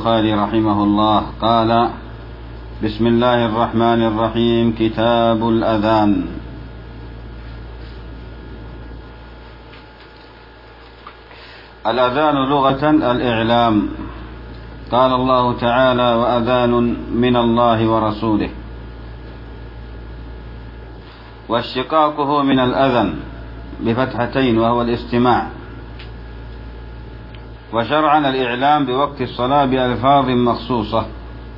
البخاري رحمه الله قال: بسم الله الرحمن الرحيم. كتاب الأذان. الأذان لغة الإعلام. قال الله تعالى: وأذان من الله ورسوله. واشتقاقه من الأذن بفتحتين وهو الاستماع. وشرعا الإعلام بوقت الصلاة بألفاظ مخصوصة.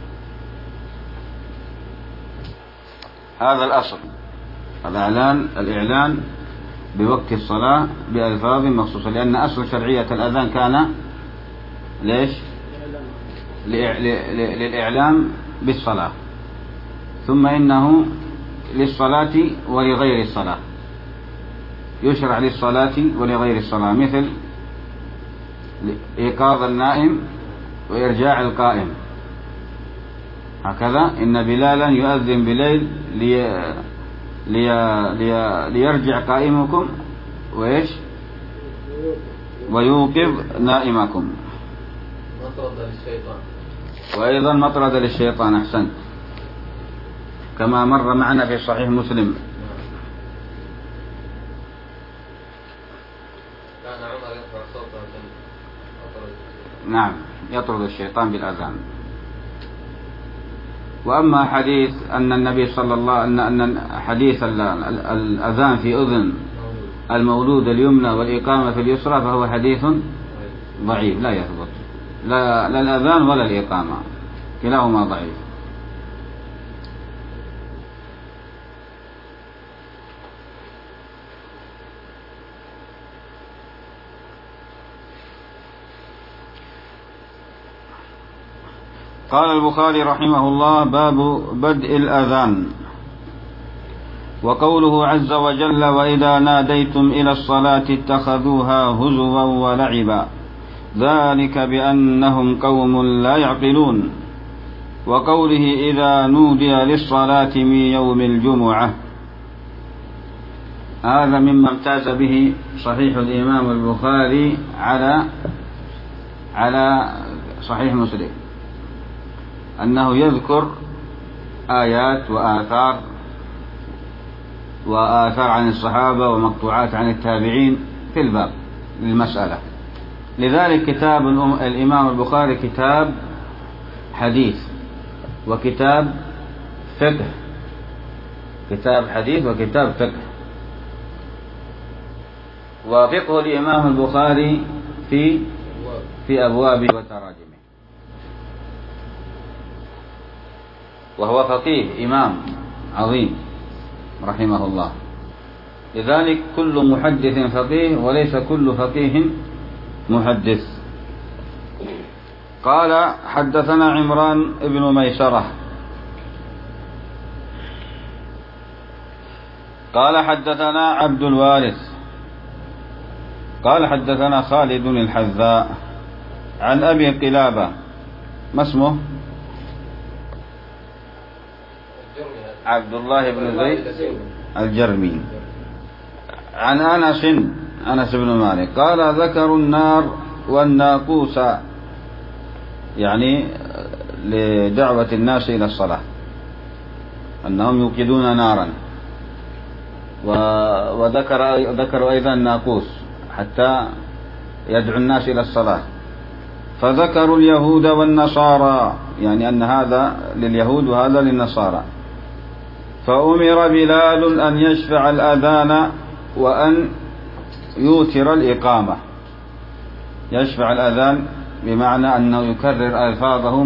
هذا الأصل، الإعلان بوقت الصلاة بألفاظ مخصوصة، لأن أصل شرعية الأذان كان ليش؟ للإعلام بالصلاة، ثم إنه للصلاة ولغير الصلاة، يشرع للصلاة ولغير الصلاة، مثل إيقاظ النائم وإرجاع القائم. هكذا إن بلالا يؤذن بليل ليرجع قائمكم وإيش؟ ويوقظ نائمكم. وأيضا مطرد للشيطان. أحسنت، كما مر معنا في صحيح مسلم. كان عمر يرفع صوته نعم، يطرد الشيطان بالأذان. وأما حديث أن النبي صلى الله أن حديث الأذان في أذن المولود اليمنى والإقامة في اليسرى فهو حديث ضعيف لا يثبت، لا الأذان ولا الإقامة، كلاهما ضعيف. قال البخاري رحمه الله: باب بدء الأذان. وقوله عز وجل: وإذا ناديتم إلى الصلاة اتخذوها هزوا ولعبا ذلك بأنهم قوم لا يعقلون. وقوله: إذا نودي للصلاة من يوم الجمعة. هذا مما امتاز به صحيح الإمام البخاري على صحيح مسلم، أنه يذكر آيات وآثار عن الصحابة ومقطوعات عن التابعين في الباب للمسألة. لذلك كتاب الإمام البخاري كتاب حديث وكتاب فقه، كتاب حديث وكتاب فقه. وفقه الإمام البخاري في أبواب وتراجمه، وهو فقيه إمام عظيم رحمه الله. لذلك كل محدث فقيه وليس كل فقيه محدث. قال: حدثنا عمران بن ميسرة قال حدثنا عبد الوارث قال حدثنا خالد الحذاء عن أبي قلابة، ما اسمه؟ عبد الله بن زيد الجرمي، عن أنس بن مالك قال: ذكروا النار والناقوس، يعني لدعوة الناس إلى الصلاة، أنهم يوقدون نارا. وذكروا أيضا الناقوس حتى يدعو الناس إلى الصلاة. فذكروا اليهود والنصارى، يعني أن هذا لليهود وهذا للنصارى. فأمر بلال أن يشفع الأذان وأن يوتر الإقامة. يشفع الأذان بمعنى أنه يكرر ألفاظه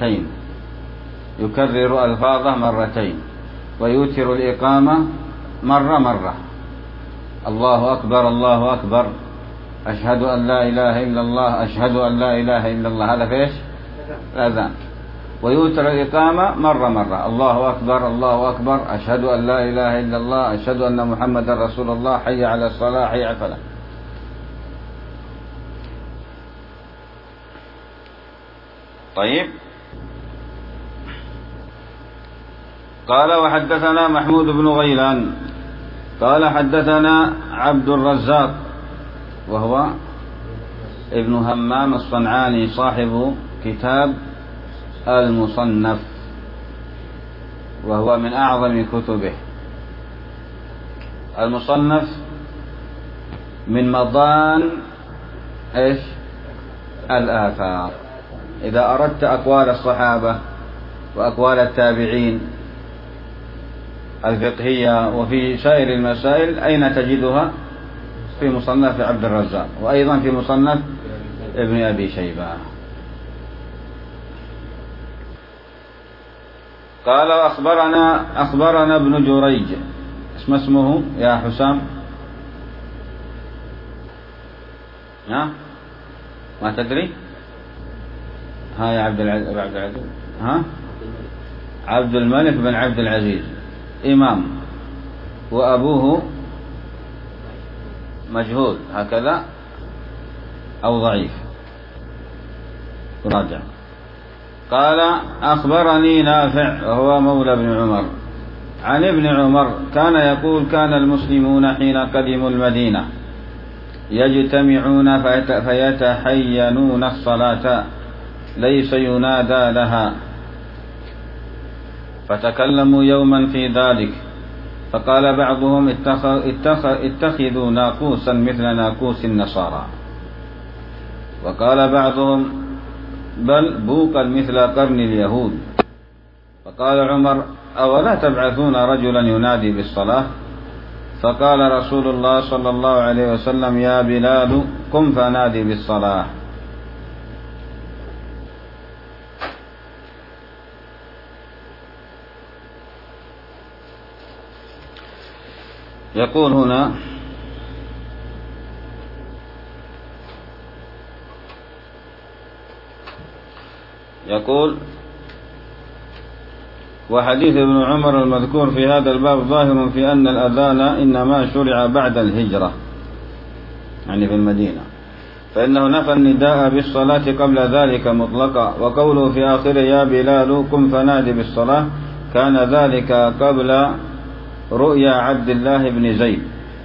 مرتين، ويوتر الإقامة مرة. الله أكبر الله أكبر، أشهد أن لا إله إلا الله، أشهد أن لا إله إلا الله. هذا فيش الأذان. ويوتر الإقامة مرة، الله أكبر الله أكبر، أشهد أن لا إله إلا الله، أشهد أن محمد رسول الله، حي على الصلاة حي على الفلاح. طيب. قال: وحدثنا محمود بن غيلان قال حدثنا عبد الرزاق وهو ابن همام الصنعاني صاحب كتاب المصنف، وهو من أعظم كتبه. المصنف من مضان إيش؟ الآثار. إذا أردت أقوال الصحابة وأقوال التابعين الفقهية وفي سائر المسائل أين تجدها؟ في مصنف عبد الرزاق، وأيضا في مصنف ابن أبي شيبة. قال أخبرنا ابن جريج. اسمه يا حسام؟ ما تدري؟ ها يا عبد العزيز؟ ها؟ عبد الملك بن عبد العزيز، إمام، وأبوه مجهول هكذا أو ضعيف، راجع. قال أخبرني نافع وهو مولى ابن عمر عن ابن عمر كان يقول كان المسلمون حين قدموا المدينة يجتمعون فيتحينون الصلاة ليس ينادى لها، فتكلموا يوما في ذلك، فقال بعضهم اتخذوا ناقوسا مثل ناقوس النصارى، وقال بعضهم بل بوقا مثل قرن اليهود. فقال عمر أولا تبعثون رجلا ينادي بالصلاة؟ فقال رسول الله صلى الله عليه وسلم يا بلال قم فنادي بالصلاة. يقول هنا وحديث ابن عمر المذكور في هذا الباب ظاهر في أن الأذان إنما شرع بعد الهجرة، يعني في المدينة، فإنه نفى النداء بالصلاة قبل ذلك مطلقا. وقوله في آخره يا بلال قم فنادي بالصلاة كان ذلك قبل رؤيا عبد الله بن زيد،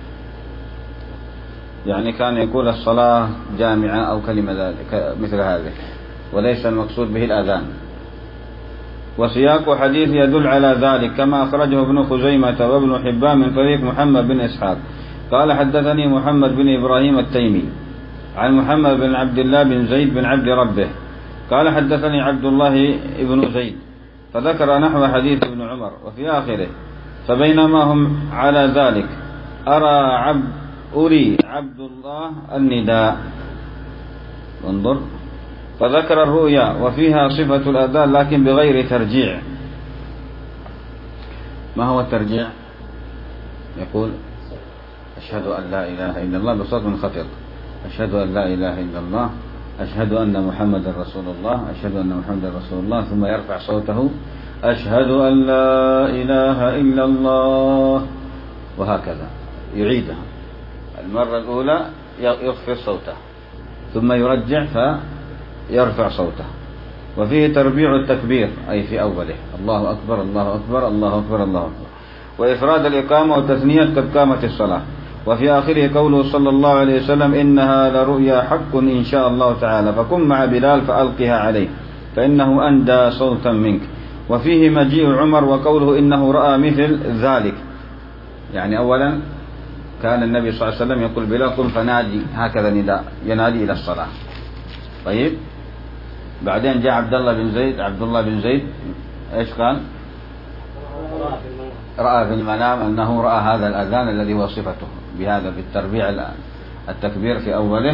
يعني كان يقول الصلاة جامعة أو كلمة ذلك مثل هذه، وليس المقصود به الأذان. وسياق حديث يدل على ذلك كما أخرجه ابن خزيمة وابن حبان من طريق محمد بن إسحاق قال حدثني محمد بن إبراهيم التيمي عن محمد بن عبد الله بن زيد بن عبد ربه قال حدثني عبد الله بن زيد، فذكر نحو حديث ابن عمر. وفي آخره فبينما هم على ذلك أري عبد الله النداء، انظر، فذكر الرؤيا وفيها صفة الأذان لكن بغير ترجيع. ما هو الترجيع؟ يقول أشهد أن لا إله إلا الله بصوت منخفض، أشهد أن لا إله إلا الله، أشهد أن محمد رسول الله، أشهد أن محمد رسول الله، ثم يرفع صوته أشهد أن لا إله إلا الله، وهكذا يعيدها. المرة الأولى يخفض صوته ثم يرجع فيرفع صوته. وفيه تربيع التكبير أي في أوله الله أكبر الله أكبر الله أكبر الله أكبر، وإفراد الإقامة وتثنية قد قامت الصلاة. وفي آخره قوله صلى الله عليه وسلم إنها لرؤيا حق إن شاء الله تعالى، فكن مع بلال فألقها عليه فإنه أندى صوتا منك. وفيه مجيء عمر وقوله إنه رأى مثل ذلك، يعني أولا كان النبي صلى الله عليه وسلم يقول بلال قم فنادي، هكذا نداء ينادي إلى الصلاة. طيب بعدين جاء عبد الله بن زيد إيش قال؟ رأى في المنام أنه رأى هذا الأذان الذي هو صفته بهذا بالتربيع التكبير في أوله.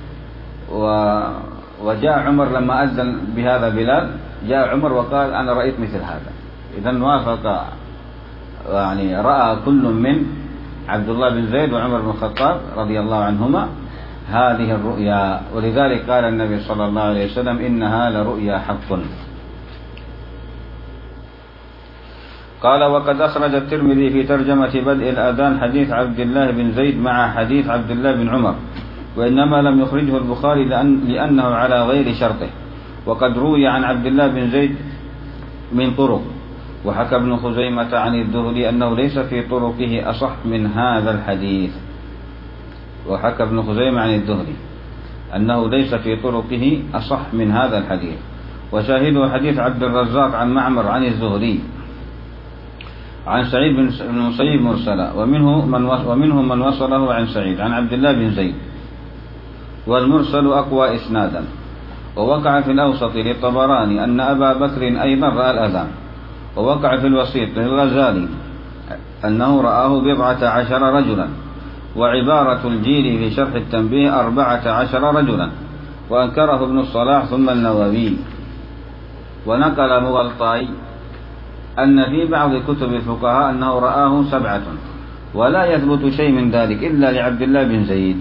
وجاء عمر لما أذن بهذا بلال، جاء عمر وقال أنا رأيت مثل هذا. إذن وافق، يعني رأى كل من عبد الله بن زيد وعمر بن الخطاب رضي الله عنهما هذه الرؤيا، ولذلك قال النبي صلى الله عليه وسلم إنها لرؤيا حق. قال وقد أخرج الترمذي في ترجمة بدء الأذان حديث عبد الله بن زيد مع حديث عبد الله بن عمر، وإنما لم يخرجه البخاري لأنه على غير شرطه. وقد روي عن عبد الله بن زيد من طرق، وحكى ابن خزيمة عن الذهلي أنه ليس في طرقه أصح من هذا الحديث. وحكى ابن خزيمة عن الذهلي أنه ليس في طرقه أصح من هذا الحديث. وشاهده حديث عبد الرزاق عن معمر عن الزهري عن سعيد بن المسيب مرسلا، ومنهم من وصله عن سعيد عن عبد الله بن زيد، والمرسل أقوى إسنادا. ووقع في الأوسط للطبراني أن أبا بكر أيضا رأى الأذان. ووقع في الوسيط للغزالي أنه رآه 14 رجلا. وعبارة الجيل في شرح التنبيه 14 رجلا، وأنكره ابن الصلاح ثم النووي. ونقل مغلطاي أن في بعض كتب الفقهاء أنه رآه 7، ولا يثبت شيء من ذلك إلا لعبد الله بن زيد.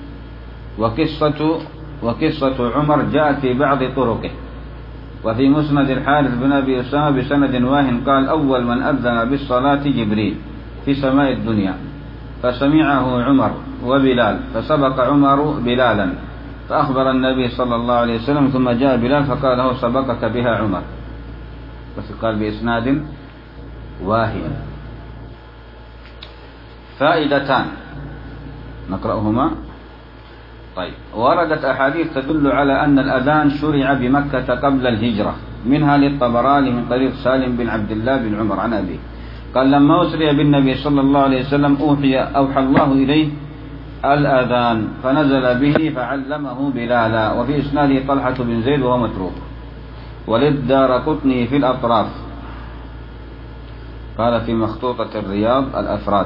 وقصة عمر جاءت في بعض طرقه. وفي مسند الحارث بن أبي أسامة بسند واهن قال: أول من أذن بالصلاة جبريل في سماء الدنيا، فسمعه عمر وبلال، فسبق عمر بلالا فأخبر النبي صلى الله عليه وسلم، ثم جاء بلال فقال له: سبقك بها عمر. بس قال بإسناد واهن. فائدتان نقرأهما. طيب، وردت أحاديث تدل على أن الأذان شرع بمكة قبل الهجرة، منها للطبراني من طريق سالم بن عبد الله بن عمر عن أبيه قال: لما أسري بالنبي صلى الله عليه وسلم أوحى الله إليه الأذان فنزل به فعلمه بلالا. وفي إسناده طلحة بن زيد وهو متروك. وللدارقطني في الأطراف قال في مخطوطة الرياض الأفراد.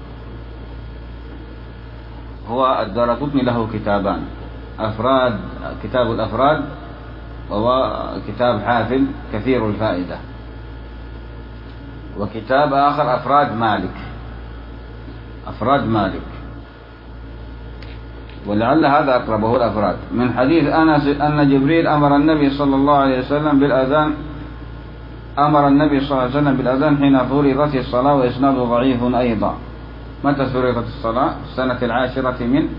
هو الدارقطني له كتابان: كتاب الأفراد، وهو كتاب حافل كثير الفائدة، وكتاب آخر أفراد مالك. ولعل هذا أقرب، وهو الأفراد، من حديث أنس أن جبريل أمر النبي صلى الله عليه وسلم بالأذان حين فرضت الصلاة، وإسناده ضعيف أيضا. متى فرضت الصلاة؟ السنة 10 من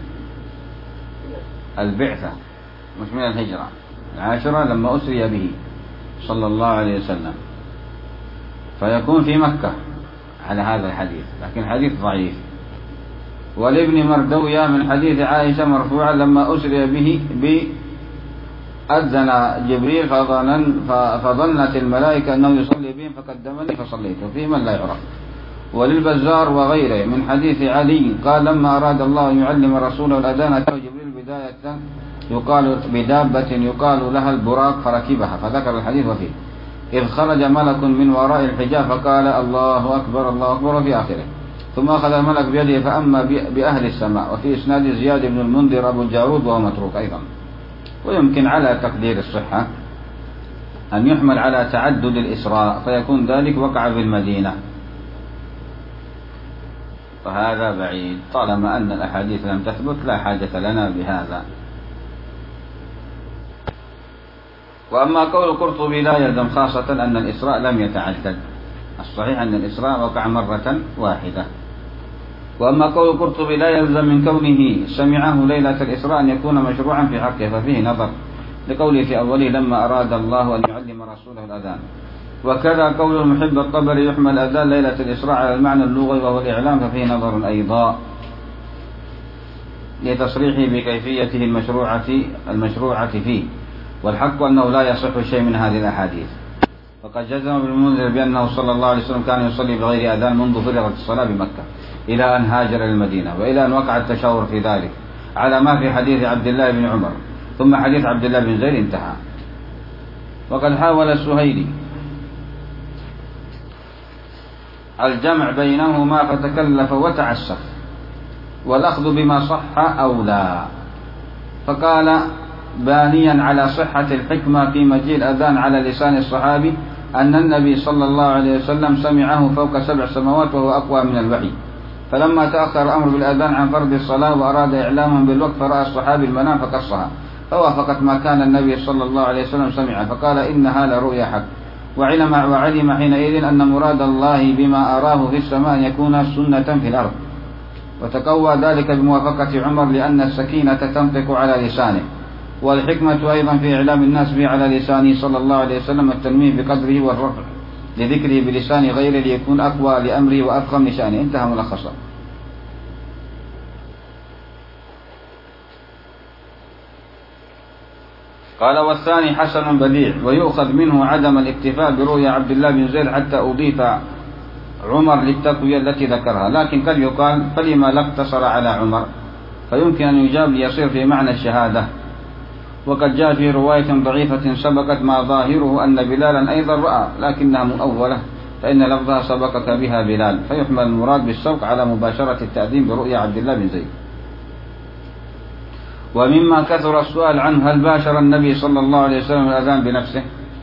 البعثة، مش من الهجرة، 10 لما أسري به صلى الله عليه وسلم، فيكون في مكة على هذا الحديث، لكن الحديث ضعيف. ولابن مردوية من حديث عائشة مرفوعا: لما أسري به أذن جبريل فظنت الملائكة أنه يصلي بهم فقدمني فصليت، وفيه من لا يعرف. وللبزار وغيره من حديث علي قال: لما أراد الله أن يعلم رسوله الأذان أتاه جبريل بدابة يقال لها البراق فركبها، فذكر الحديث وفيه: إذ خرج ملك من وراء الحجاب فقال: الله أكبر الله أكبر، وفي آخره: ثم أخذ الملك بيده فأما بأهل السماء. وفي إسناد زياد بن المنذر أبو الجارود وهو متروك أيضا. ويمكن على تقدير الصحة أن يحمل على تعدد الإسراء، فيكون ذلك وقع في المدينة، وهذا بعيد. طالما أن الأحاديث لم تثبت لا حاجة لنا بهذا. وأما قول القرطبي لا يلزم خاصة أن الإسراء لم يتعدد، الصحيح أن الإسراء وقع مرة واحدة. وأما قول القرطبي لا يلزم من كونه سمعه ليلة الإسراء أن يكون مشروعا في حقه، ففيه نظر، لقوله في أوله: لما أراد الله أن يعلم رسوله الأذان. وكذا قول المحب الطبري يحمل الأذان ليلة الإسراء على المعنى اللغوي وهو الإعلام، ففيه نظر أيضا لتصريحه بكيفيته المشروعة فيه. والحق أنه لا يصح شيء من هذه الأحاديث. فقد جزم ابن المنذر بأنه صلى الله عليه وسلم كان يصلي بغير أذان منذ فرضت الصلاة بمكة إلى أن هاجر إلى المدينة، وإلى أن وقع التشاور في ذلك على ما في حديث عبد الله بن عمر، ثم حديث عبد الله بن زيد انتهى. وقد حاول السهيلي الجمع بينهما فتكلف وتعسف، والأخذ بما صح أولى، فقال بانيا على صحة الحكمة في مجيء الأذان على لسان الصحابي أن النبي صلى الله عليه وسلم سمعه فوق 7 سماوات وهو أقوى من الوحي، فلما تأخر الأمر بالأذان عن فرض الصلاة وأراد إعلاما بالوقت فرأى الصحابي المنام فقصها، فوافقت ما كان النبي صلى الله عليه وسلم سمعه، فقال إنها لرؤيا حق. وعلم حينئذ أن مراد الله بما أراه في السماء أن يكون سنة في الأرض، وتقوى ذلك بموافقة عمر لأن السكينة تنطق على لسانه. والحكمة أيضا في إعلام الناس به على لسانه صلى الله عليه وسلم التنميه بقدره والرفع لذكره بلسان غيره ليكون أقوى لأمره وأفخم لشأنه. انتهى ملخصا. قال والثاني حسن بديع ويؤخذ منه عدم الاكتفاء برؤيا عبد الله بن زيد حتى أضيف عمر للتقوية التي ذكرها، لكن قد يقال فلما لا اقتصر على عمر، فيمكن أن يجاب ليصير في معنى الشهادة. وقد جاء في رواية ضعيفة سبقت ما ظاهره أن بلالا أيضا رأى لكنها مؤولة، فإن لفظها سبقك بها بلال، فيحمل المراد بالسبق على مباشرة التأذين برؤيا عبد الله بن زيد. ومما كثر السؤال عنه هل باشر النبي صلى الله عليه وسلم الأذان بنفسه؟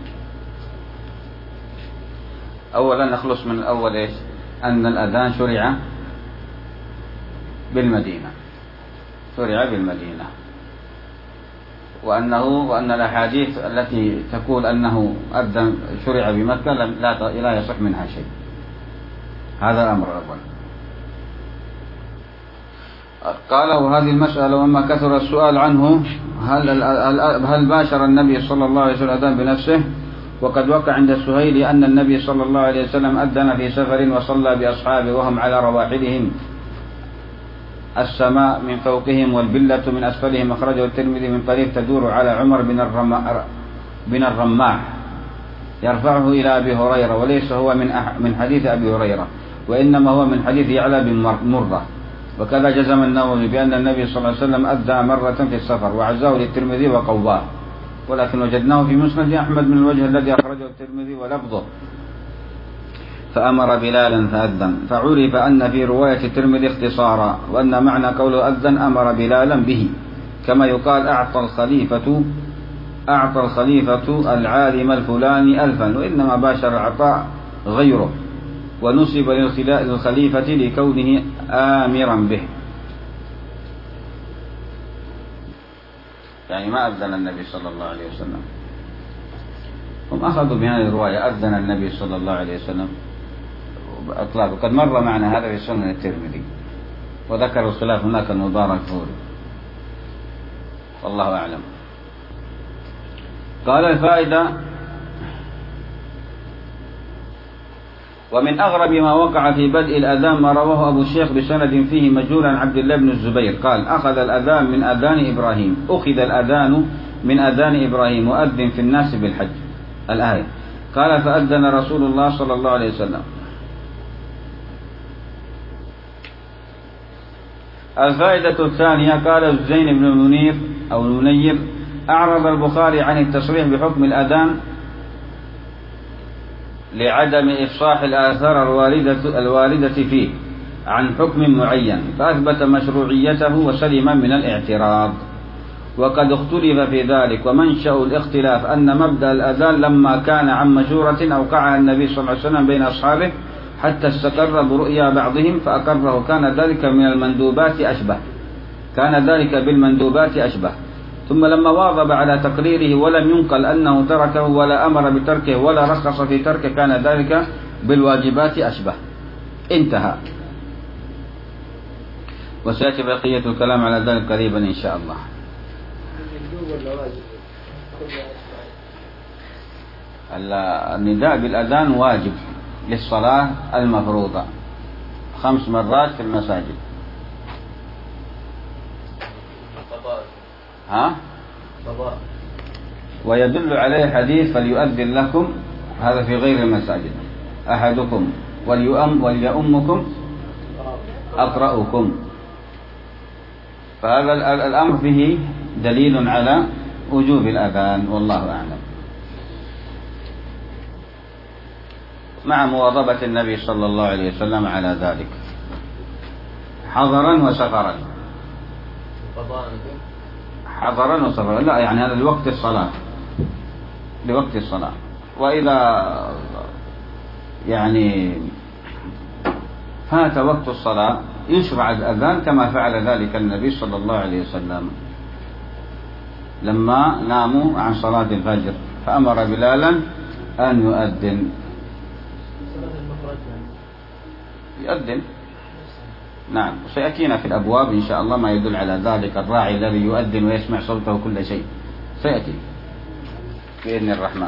أولا نخلص من الأول إيش؟ أن الأذان شرع بالمدينة، شرع بالمدينة، وأن الأحاديث التي تقول أنه أذن شرع بمكة لا يصح منها شيء. هذا الأمر الأول. قال وهذه المسألة وما كثر السؤال عنه هل باشر النبي صلى الله عليه وسلم الأذان بنفسه؟ وقد وقع عند السهيلي أن النبي صلى الله عليه وسلم أذن في سفر وصلى بأصحابه وهم على رواحلهم، السماء من فوقهم والبلة من أسفلهم، أخرجه الترمذي من طريق تدور على عمر بن الرماح يرفعه إلى أبي هريرة، وليس هو من حديث أبي هريرة، وإنما هو من حديث يعلى بن مرة. وكذا جزم النووي بأن النبي صلى الله عليه وسلم أدى مرة في السفر، وعزاه للترمذي وقواه، ولكن وجدناه في مسند أحمد من الوجه الذي أخرجه الترمذي ولفظه فأمر بلالا فأذن، فعرف أن في رواية الترمذي اختصارا، وأن معنى قوله أذن أمر بلالا به، كما يقال أعطى الخليفة العالم الفلاني 1000، وإنما باشر العطاء غيره، ونسب للخليفة لكونه آمرا به، يعني ما أذن النبي صلى الله عليه وسلم. هم أخذوا بهذه الرواية أذن النبي صلى الله عليه وسلم بإطلاق، وقد مر معنا هذا في سنن الترمذي، وذكر الخلاف هناك المبارك فوري، والله أعلم. قال الفائدة ومن أغرب ما وقع في بدء الأذان ما رواه أبو الشيخ بسند فيه مجهول عن عبد الله بن الزبير قال أخذ الأذان من أذان إبراهيم وأذن في الناس بالحج، الآية. قال فأذن رسول الله صلى الله عليه وسلم. الفائدة الثانية قال الزين بن منير أعرض البخاري عن التصريح بحكم الأذان لعدم إفصاح الآثار الواردة فيه عن حكم معين، فأثبت مشروعيته وسلم من الاعتراض. وقد اختلف في ذلك، ومنشأ الاختلاف أن مبدأ الأذان لما كان عن مشورة أوقعها النبي صلى الله عليه وسلم بين أصحابه حتى استقر برؤيا بعضهم فأقره، كان ذلك بالمندوبات أشبه. ثم لما واظب على تقريره ولم ينقل أنه تركه ولا أمر بتركه ولا رخص في تركه كان ذلك بالواجبات أشبه. انتهى. وسيأتي بقية الكلام على ذلك قريبا إن شاء الله. النداء بالأذان واجب للصلاة المفروضة 5 مرات في المساجد. ويدل عليه حديث فليؤذن لكم، هذا في غير المساجد، أحدكم وليؤمكم أقرأكم، فهذا الأمر فيه دليل على وجوب الأذان، والله أعلم، مع مواظبة النبي صلى الله عليه وسلم على ذلك حضرا وسفرا. لا يعني هذا لوقت الصلاة، وإذا يعني فات وقت الصلاة يشرع الأذان كما فعل ذلك النبي صلى الله عليه وسلم لما ناموا عن صلاة الفجر فأمر بلالا أن يؤذن. نعم، سيأتينا في الأبواب إن شاء الله ما يدل على ذلك، الراعي الذي يؤذن ويسمع صوته كل شيء سيأتي بإذن الرحمن.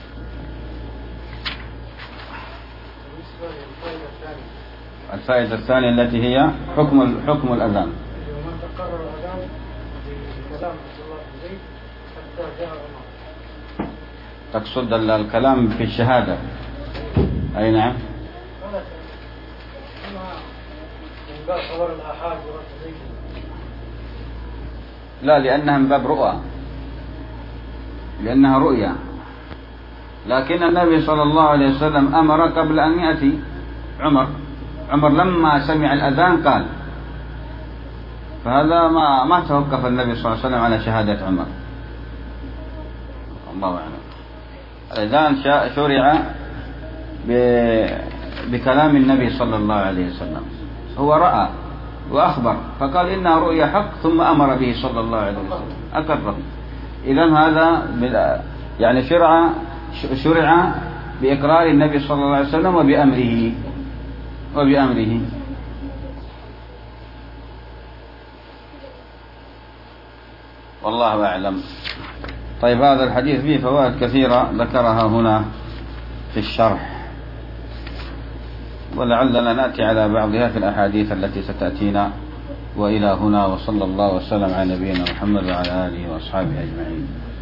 الفائدة الثانية التي هي حكم الأذان. تقصد الكلام في الشهادة؟ أي نعم. لا، لأنها من باب رؤى، لأنها رؤيا، لكن النبي صلى الله عليه وسلم أمر قبل أن يأتي عمر لما سمع الأذان قال، فهذا ما توقف النبي صلى الله عليه وسلم على شهادة عمر. الله أعلم. الأذان شرع بكلام النبي صلى الله عليه وسلم، هو رأى وأخبر فقال إنها رؤيا حق، ثم أمر به صلى الله عليه وسلم أقره. إذن هذا يعني شرع بإقرار النبي صلى الله عليه وسلم وبأمره. والله أعلم. طيب، هذا الحديث فيه فوائد كثيرة ذكرها هنا في الشرح، ولعلنا نأتي على بعضها في الأحاديث التي ستأتينا. وإلى هنا، وصلى الله وسلم على نبينا محمد وعلى آله وأصحابه أجمعين.